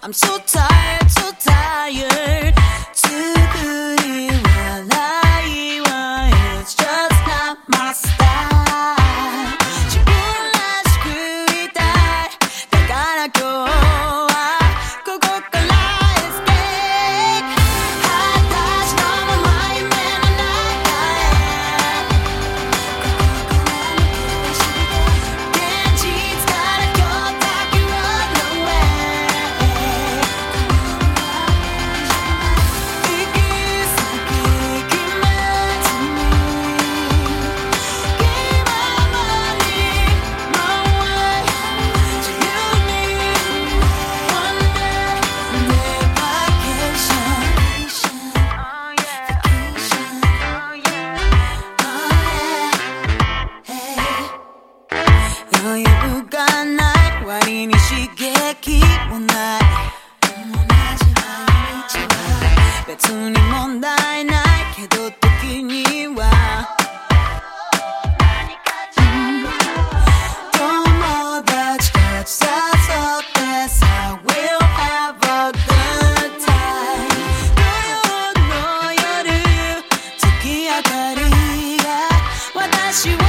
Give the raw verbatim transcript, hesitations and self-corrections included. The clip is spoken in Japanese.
I'm so tired, so tired 作り笑いは It's just not my style 自分らしくいたいだから今日はここから Escape 果たしたまま夢の中へ現実から今日だけ Run away 行き先決めずに気ままに My way 自由に One day vacation Oh yeah Oh yeah Oh yeah 余裕がない割に刺激もない同じ毎日は別に問題ないけど時には友達たち誘ってさ We'll have a good time 土曜の夜月明かりが私を